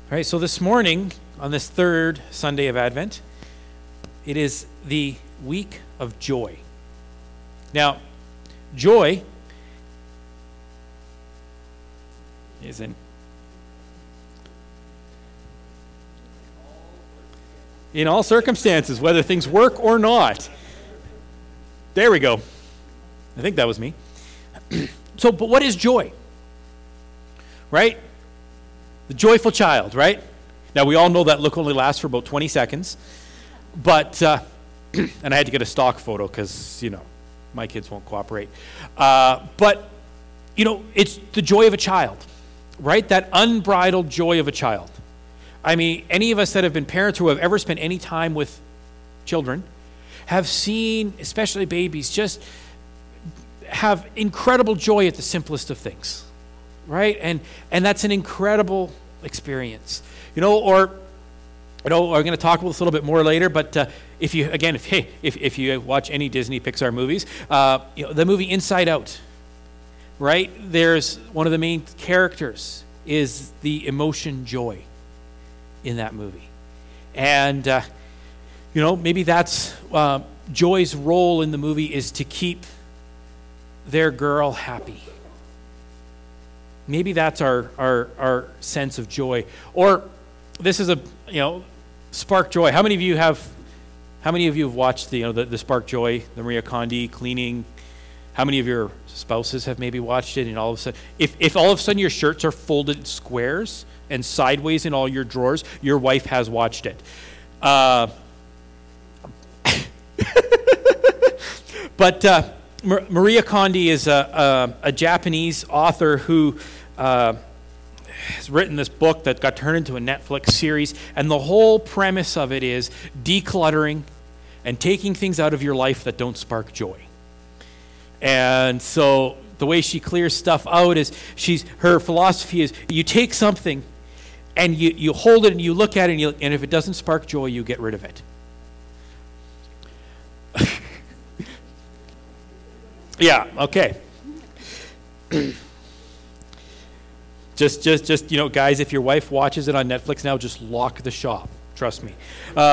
All right, so this morning, on this third Sunday of Advent, it is the week of joy. Now, joy is in all circumstances, whether things work or not. There we go. I think that was me. But what is joy? Right? The joyful child, right? Now, we all know that look only lasts for about 20 seconds. But, and I had to get a stock photo because, my kids won't cooperate. But, it's the joy of a child, right? That unbridled joy of a child. I mean, any of us that have been parents who have ever spent any time with children have seen, especially babies, just have incredible joy at the simplest of things, right? And that's an incredible experience, we're going to talk about this a little bit more later, but if you watch any Disney Pixar movies, the movie Inside Out, right? There's one of the main characters is the emotion joy in that movie. And, maybe that's Joy's role in the movie is to keep their girl happy. Maybe that's our sense of joy. Or this is spark joy. How many of you have watched the Spark Joy, the Maria Kondo cleaning? How many of your spouses have maybe watched it? And all of a sudden, if all of a sudden your shirts are folded squares and sideways in all your drawers, your wife has watched it. But Maria Kondo is a Japanese author who has written this book that got turned into a Netflix series, and the whole premise of it is decluttering and taking things out of your life that don't spark joy. And so the way she clears stuff out is her philosophy is you take something and you hold it and you look at it and if it doesn't spark joy, you get rid of it. Yeah, okay. Just guys, if your wife watches it on Netflix now, just lock the shop. Trust me.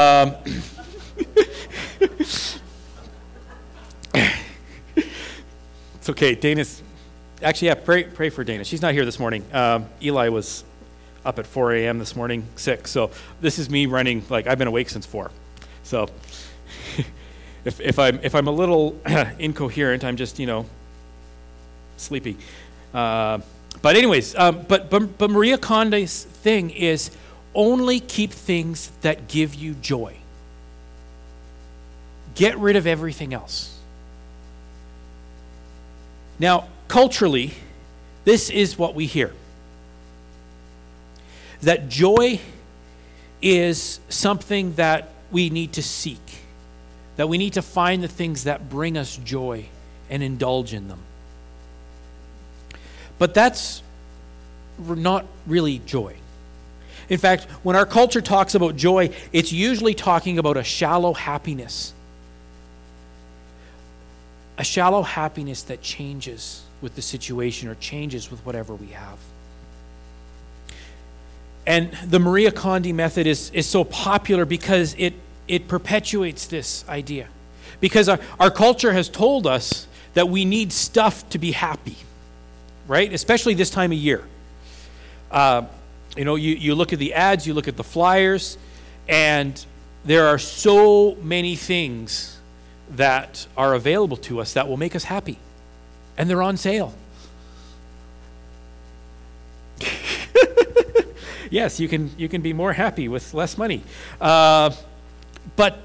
It's okay. Dana's actually, pray for Dana. She's not here this morning. Eli was up at 4 a.m. this morning, sick. So this is me running I've been awake since 4. So if I'm a little incoherent, I'm just sleepy. But anyways, but Maria Kondo's thing is only keep things that give you joy. Get rid of everything else. Now, culturally, this is what we hear. That joy is something that we need to seek. That we need to find the things that bring us joy and indulge in them. But that's not really joy. In fact, when our culture talks about joy, it's usually talking about a shallow happiness. A shallow happiness that changes with the situation or changes with whatever we have. And the Maria Kondo method is so popular because it perpetuates this idea. Because our culture has told us that we need stuff to be happy. Right? Especially this time of year. You look at the ads, you look at the flyers, and there are so many things that are available to us that will make us happy. And they're on sale. Yes, you can be more happy with less money. But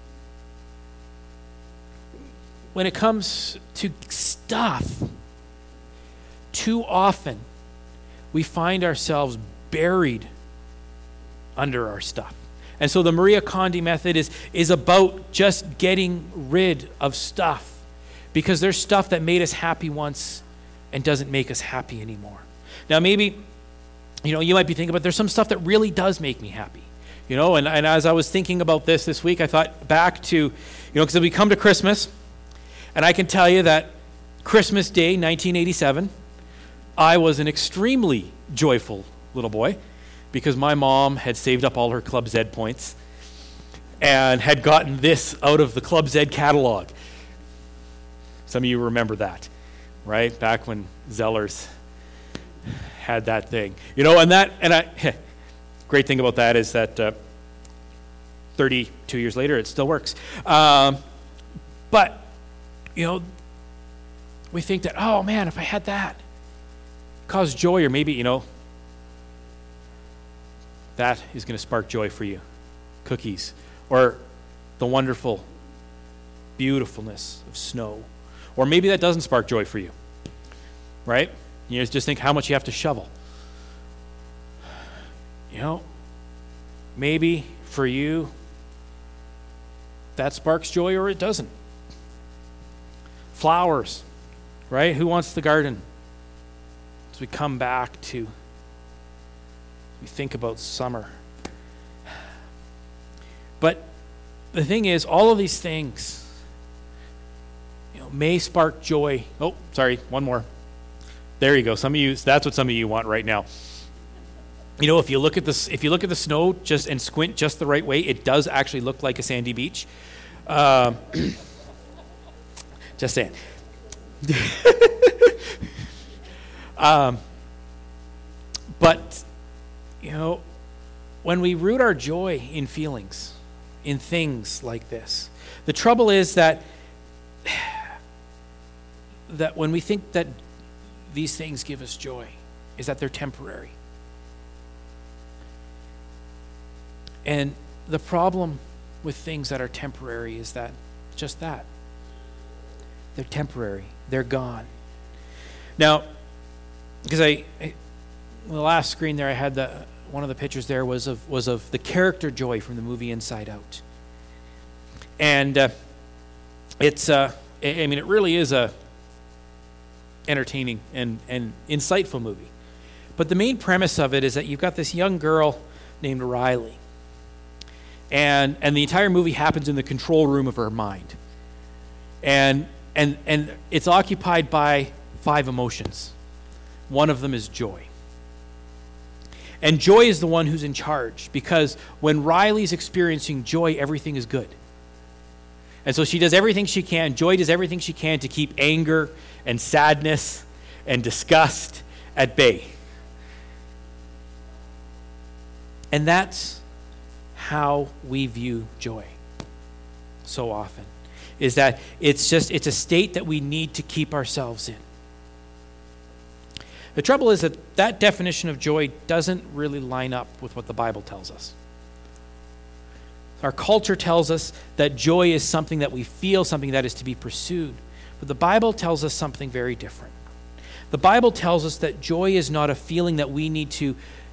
when it comes to stuff, too often, we find ourselves buried under our stuff. And so the Maria Kondo method is about just getting rid of stuff because there's stuff that made us happy once and doesn't make us happy anymore. Now, maybe, you might be thinking, but there's some stuff that really does make me happy. And as I was thinking about this week, I thought back to, because we come to Christmas, and I can tell you that Christmas Day, 1987, I was an extremely joyful little boy. because my mom had saved up all her Club Z points and had gotten this out of the Club Z catalog. Some of you remember that, right? Back when Zellers had that thing. Great thing about that is that 32 years later, it still works. But, we think that, oh man, if I had that, cause joy, or maybe, that is going to spark joy for you. Cookies, or the wonderful beautifulness of snow. Or maybe that doesn't spark joy for you, right? You just think how much you have to shovel. Maybe for you, that sparks joy or it doesn't. Flowers, right? Who wants the garden? As we come back to, we think about summer. But the thing is, all of these things, may spark joy. Oh, sorry, one more. There you go. That's what some of you want right now. If you look at this, if you look at the snow and squint just the right way, it does actually look like a sandy beach. Just saying. But when we root our joy in feelings, in things like this, the trouble is that when we think that these things give us joy, is that they're temporary. And the problem with things that are temporary is that they're temporary. They're gone. Now, because the last screen there, I had one of the pictures there was of the character Joy from the movie Inside Out, and it really is a entertaining and insightful movie. But the main premise of it is that you've got this young girl named Riley, and the entire movie happens in the control room of her mind, and it's occupied by 5 emotions. One of them is joy. And joy is the one who's in charge, because when Riley's experiencing joy, everything is good. And so she does everything she can, Joy does everything she can to keep anger and sadness and disgust at bay. And that's how we view joy so often, is that it's a state that we need to keep ourselves in. The trouble is that definition of joy doesn't really line up with what the Bible tells us. Our culture tells us that joy is something that we feel, something that is to be pursued. But the Bible tells us something very different. The Bible tells us that joy is not a feeling that we need to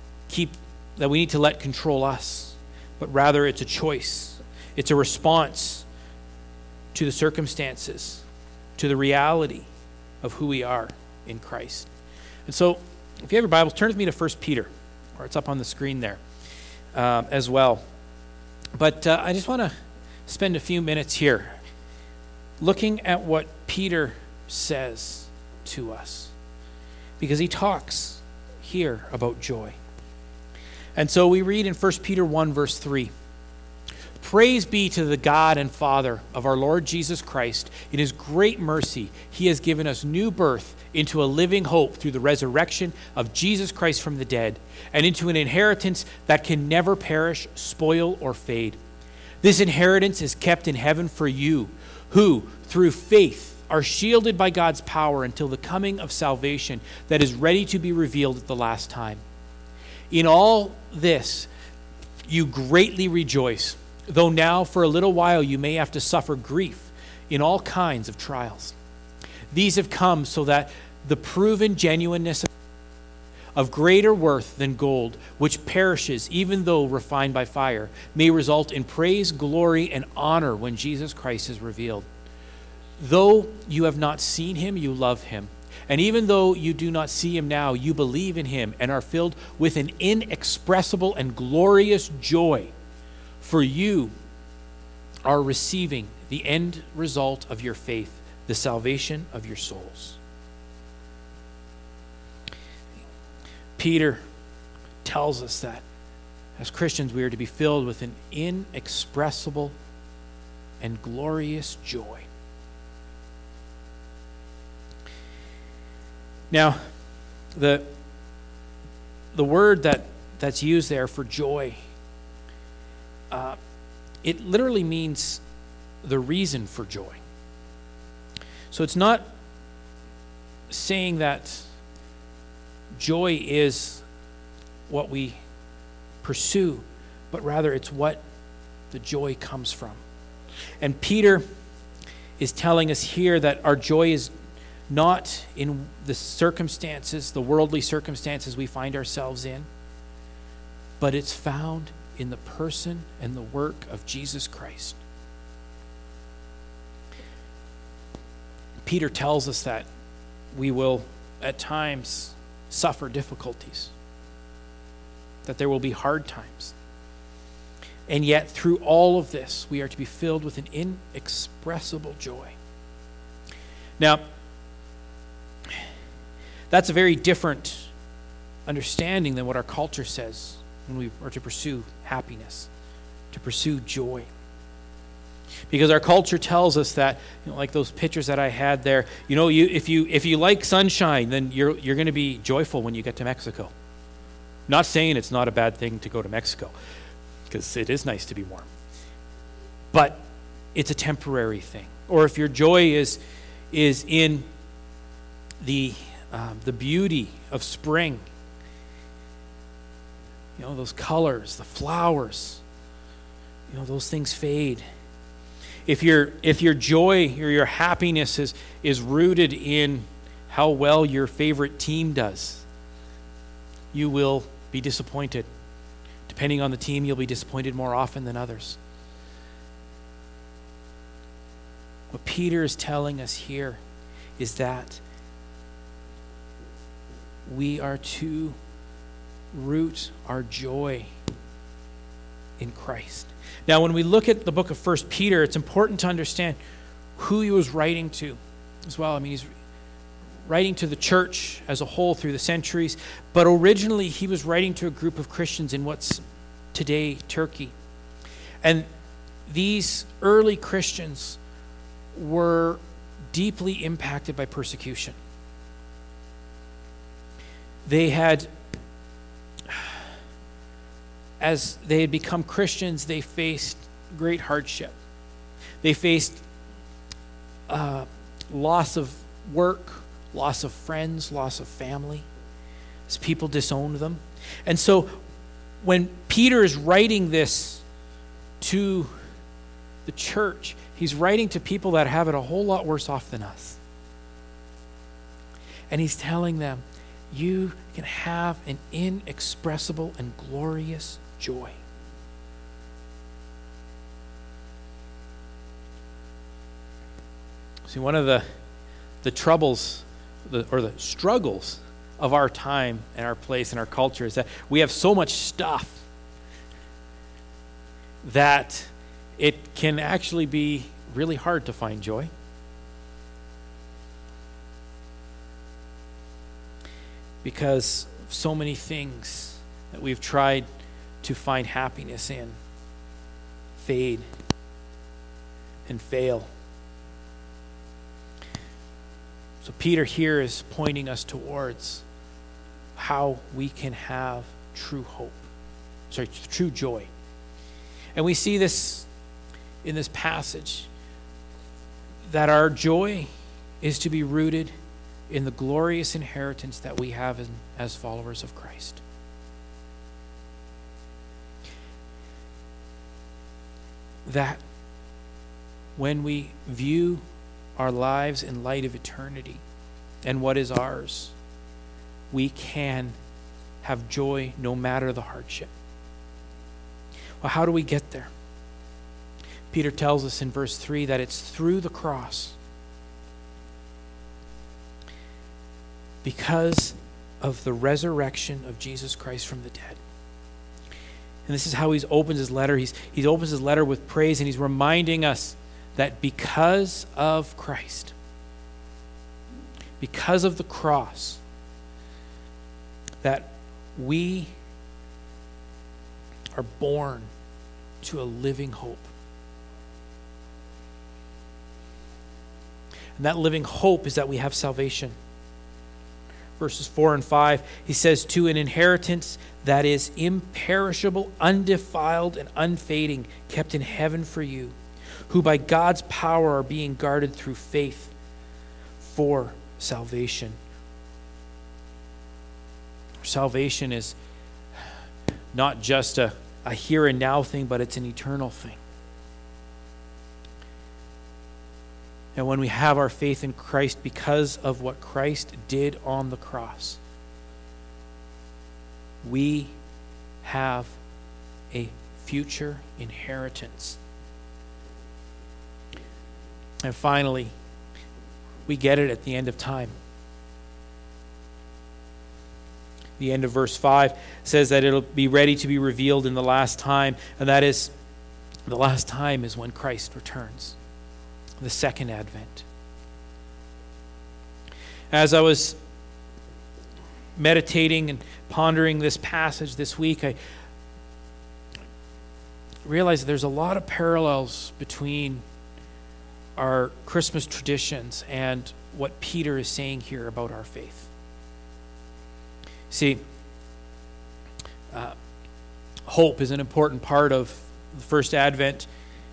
let control us, but rather it's a choice. It's a response to the circumstances, to the reality of who we are in Christ. And so, if you have your Bibles, turn with me to 1 Peter, or it's up on the screen there as well. But I just want to spend a few minutes here looking at what Peter says to us, because he talks here about joy. And so we read in 1 Peter 1, verse 3, "Praise be to the God and Father of our Lord Jesus Christ. In his great mercy, he has given us new birth into a living hope through the resurrection of Jesus Christ from the dead, and into an inheritance that can never perish, spoil, or fade. This inheritance is kept in heaven for you, who, through faith, are shielded by God's power until the coming of salvation that is ready to be revealed at the last time. In all this, you greatly rejoice, though now for a little while you may have to suffer grief in all kinds of trials. These have come so that the proven genuineness of greater worth than gold, which perishes even though refined by fire, may result in praise, glory, and honor when Jesus Christ is revealed. Though you have not seen him, you love him. And even though you do not see him now, you believe in him and are filled with an inexpressible and glorious joy, for you are receiving the end result of your faith, the salvation of your souls." Peter tells us that as Christians we are to be filled with an inexpressible and glorious joy. Now, the word that's used there for joy, it literally means the reason for joy. So it's not saying that joy is what we pursue, but rather it's what the joy comes from. And Peter is telling us here that our joy is not in the circumstances, the worldly circumstances we find ourselves in, but it's found in the person and the work of Jesus Christ. Peter tells us that we will at times suffer difficulties, that there will be hard times. And yet through all of this, we are to be filled with an inexpressible joy. Now, that's a very different understanding than what our culture says when we are to pursue happiness, to pursue joy. Because our culture tells us that, like those pictures that I had there, if you like sunshine, then you're going to be joyful when you get to Mexico. Not saying it's not a bad thing to go to Mexico, because it is nice to be warm. But it's a temporary thing. Or if your joy is in the beauty of spring, those colors, the flowers, those things fade. If your joy or your happiness is rooted in how well your favorite team does, you will be disappointed. Depending on the team, you'll be disappointed more often than others. What Peter is telling us here is that we are to root our joy in Christ. Now, when we look at the book of 1 Peter, it's important to understand who he was writing to as well. I mean, he's writing to the church as a whole through the centuries, but originally he was writing to a group of Christians in what's today Turkey. And these early Christians were deeply impacted by persecution. They had, as they had become Christians, they faced great hardship. They faced loss of work, loss of friends, loss of family, as people disowned them. And so when Peter is writing this to the church, he's writing to people that have it a whole lot worse off than us. And he's telling them, you can have an inexpressible and glorious joy. See, one of the troubles or the struggles of our time and our place and our culture is that we have so much stuff that it can actually be really hard to find joy. Because so many things that we've tried to find happiness in fade and fail. So Peter here is pointing us towards how we can have true joy. And we see this in this passage, that our joy is to be rooted in the glorious inheritance that we have as followers of Christ. That when we view our lives in light of eternity and what is ours, we can have joy no matter the hardship. Well, how do we get there? Peter tells us in verse 3 that it's through the cross. Because of the resurrection of Jesus Christ from the dead. And this is how he opens his letter. He opens his letter with praise, and he's reminding us that because of Christ, because of the cross, that we are born to a living hope. And that living hope is that we have salvation. Verses 4 and 5, he says, to an inheritance that is imperishable, undefiled, and unfading, kept in heaven for you, who by God's power are being guarded through faith for salvation. Salvation is not just a here and now thing, but it's an eternal thing. And when we have our faith in Christ because of what Christ did on the cross, we have a future inheritance. And finally, we get it at the end of time. The end of verse 5 says that it'll be ready to be revealed in the last time, and that is, the last time is when Christ returns. The second advent. As I was meditating and pondering this passage this week, I realized there's a lot of parallels between our Christmas traditions and what Peter is saying here about our faith. See, hope is an important part of the first advent.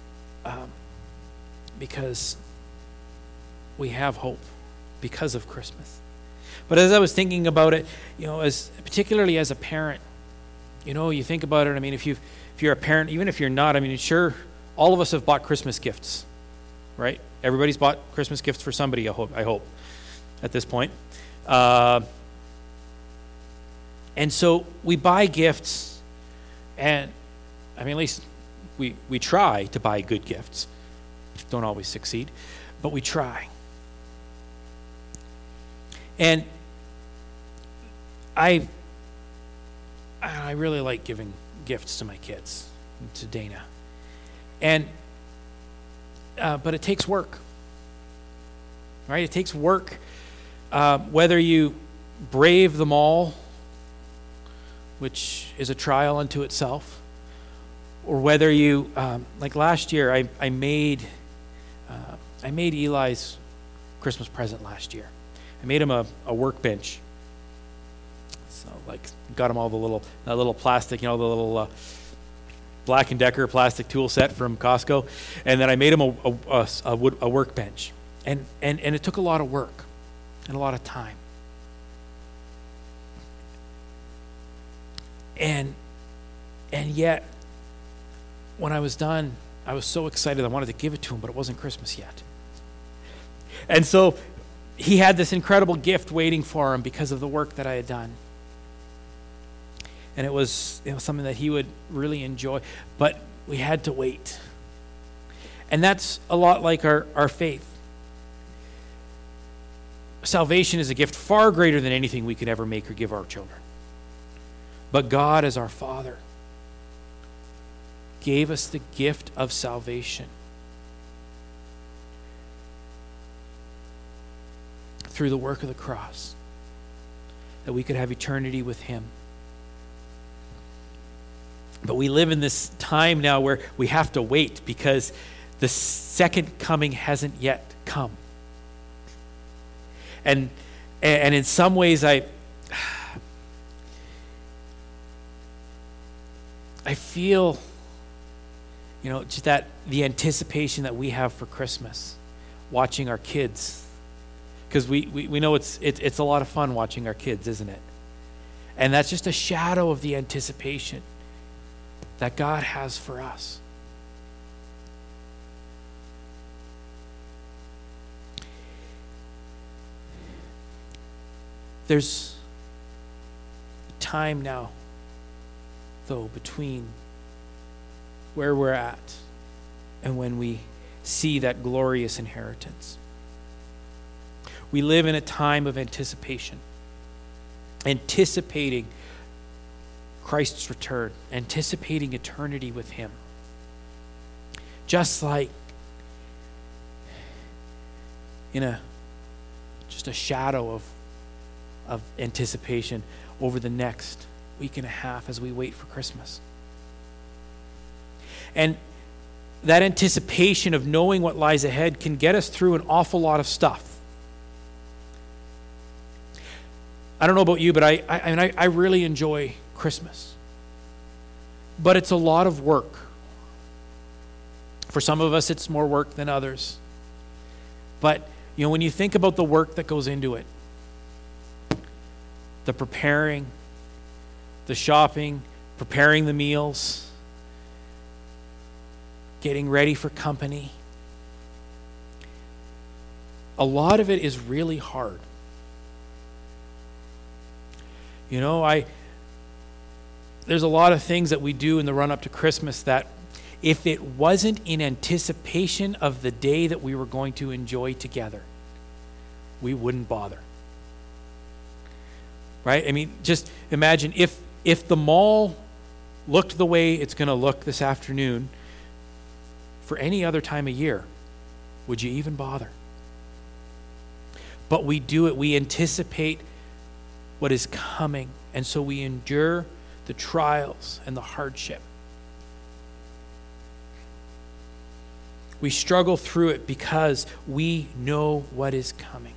Because we have hope because of Christmas. But as I was thinking about it, particularly as a parent, you think about it. I mean, if you're a parent, even if you're not, I mean, sure, all of us have bought Christmas gifts, right? Everybody's bought Christmas gifts for somebody, I hope, at this point. And so we buy gifts, and I mean, at least we try to buy good gifts. Don't always succeed, but we try. And I really like giving gifts to my kids, to Dana. And but it takes work, right? It takes work, whether you brave them all, which is a trial unto itself, or whether you, like last year, I made Eli's Christmas present last year. I made him a workbench. So, got him all that little plastic, the little Black & Decker plastic tool set from Costco, and then I made him a workbench, and it took a lot of work and a lot of time. And yet, when I was done, I was so excited I wanted to give it to him, but it wasn't Christmas yet. And so he had this incredible gift waiting for him because of the work that I had done. And it was something that he would really enjoy, but we had to wait. And that's a lot like our faith. Salvation is a gift far greater than anything we could ever make or give our children. But God, as our Father, gave us the gift of salvation through the work of the cross, that we could have eternity with Him. But we live in this time now where we have to wait because the second coming hasn't yet come. And in some ways I feel, just that the anticipation that we have for Christmas, watching our kids, because we know it's a lot of fun watching our kids, isn't it? And that's just a shadow of the anticipation that God has for us. There's time now, though, between where we're at and when we see that glorious inheritance. We live in a time of anticipation, anticipating Christ's return, anticipating eternity with Him. Just like in just a shadow of anticipation over the next week and a half as we wait for Christmas. And that anticipation of knowing what lies ahead can get us through an awful lot of stuff. I don't know about you, but I really enjoy Christmas. But it's a lot of work. For some of us, it's more work than others. But, when you think about the work that goes into it, the preparing, the shopping, preparing the meals, getting ready for company, a lot of it is really hard. There's a lot of things that we do in the run-up to Christmas that if it wasn't in anticipation of the day that we were going to enjoy together, we wouldn't bother. Right? I mean, just imagine if the mall looked the way it's going to look this afternoon for any other time of year, would you even bother? But we do it. We anticipate what is coming, and so we endure the trials and the hardship. We struggle through it because we know what is coming.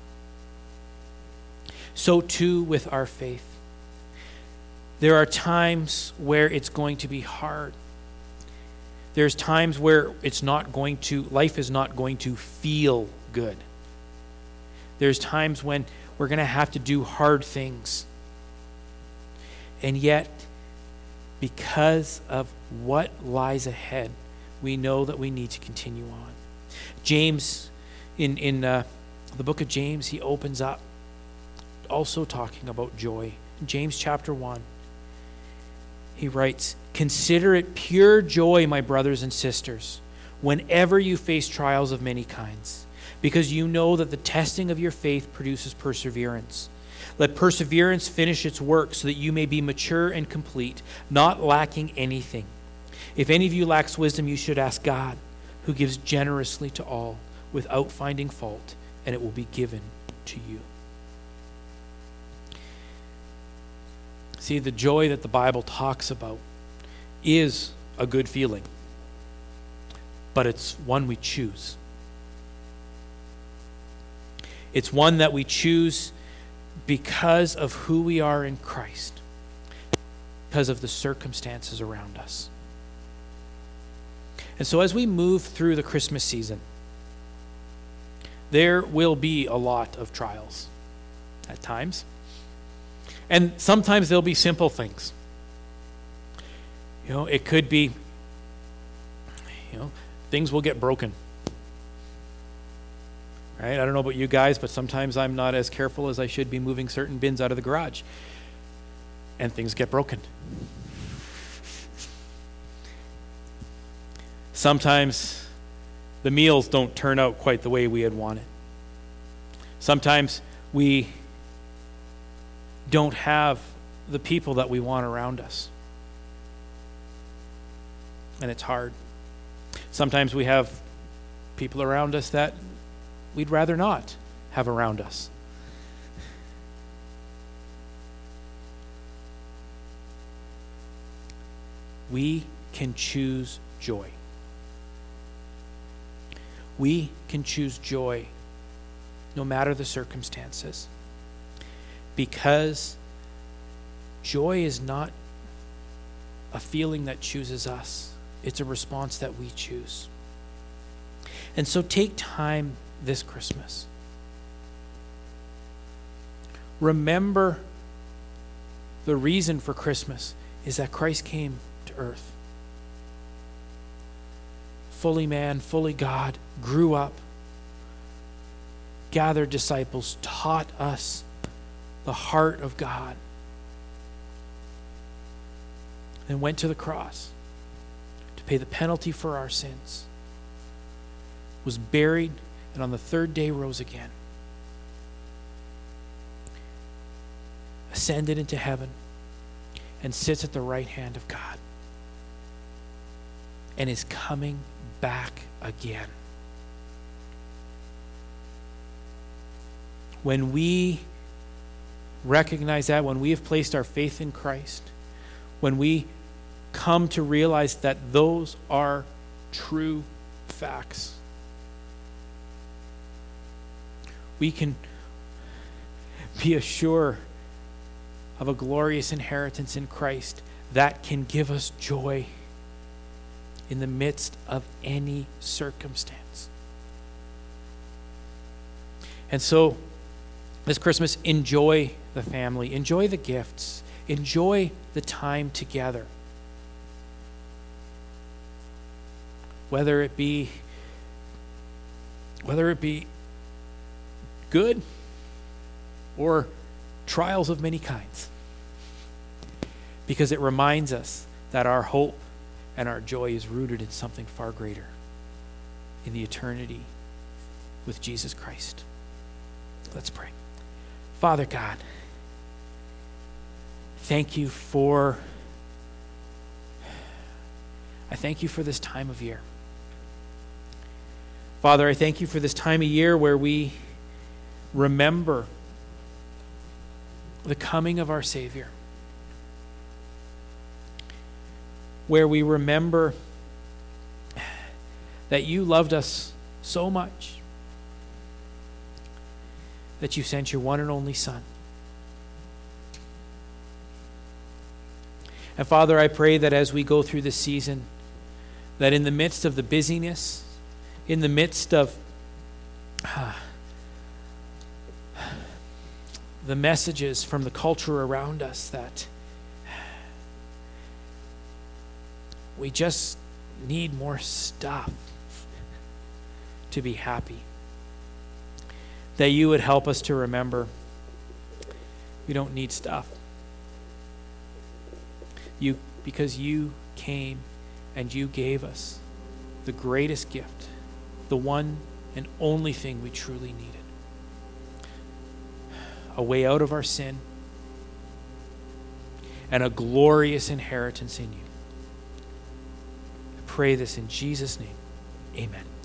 So too with our faith. There are times where it's going to be hard. There's times where life is not going to feel good. There's times when we're going to have to do hard things. And yet, because of what lies ahead, we know that we need to continue on. James, in the book of James, he opens up also talking about joy. In James chapter 1, he writes, "Consider it pure joy, my brothers and sisters, whenever you face trials of many kinds, because you know that the testing of your faith produces perseverance. Let perseverance finish its work so that you may be mature and complete, not lacking anything. If any of you lacks wisdom, you should ask God, who gives generously to all without finding fault, and it will be given to you." See, the joy that the Bible talks about is a good feeling, but it's one we choose. It's one that we choose because of who we are in Christ, because of the circumstances around us. And so as we move through the Christmas season, there will be a lot of trials at times. And sometimes there'll be simple things. It could be, things will get broken. Right? I don't know about you guys, but sometimes I'm not as careful as I should be moving certain bins out of the garage. And things get broken. Sometimes the meals don't turn out quite the way we had wanted. Sometimes we don't have the people that we want around us. And it's hard. Sometimes we have people around us that we'd rather not have around us. We can choose joy. We can choose joy no matter the circumstances, because joy is not a feeling that chooses us. It's a response that we choose. And so take time this Christmas. Remember, the reason for Christmas is that Christ came to earth. Fully man, fully God, grew up, gathered disciples, taught us the heart of God, and went to the cross to pay the penalty for our sins, was buried, and on the third day rose again, ascended into heaven, and sits at the right hand of God, and is coming back again. When we recognize that, when we have placed our faith in Christ, when we come to realize that those are true facts. We can be assured of a glorious inheritance in Christ that can give us joy in the midst of any circumstance. And so, this Christmas, enjoy the family, enjoy the gifts, enjoy the time together. Whether it be good or trials of many kinds. Because it reminds us that our hope and our joy is rooted in something far greater, in the eternity with Jesus Christ. Let's pray. Father God, I thank you for this time of year. Father, I thank you for this time of year where we remember the coming of our Savior, where we remember that you loved us so much that you sent your one and only Son. And Father, I pray that as we go through this season, that in the midst of the busyness, in the midst of the messages from the culture around us, that we just need more stuff to be happy. That you would help us to remember we don't need stuff. Because you came and you gave us the greatest gift, the one and only thing we truly needed. A way out of our sin and a glorious inheritance in you. I pray this in Jesus' name. Amen.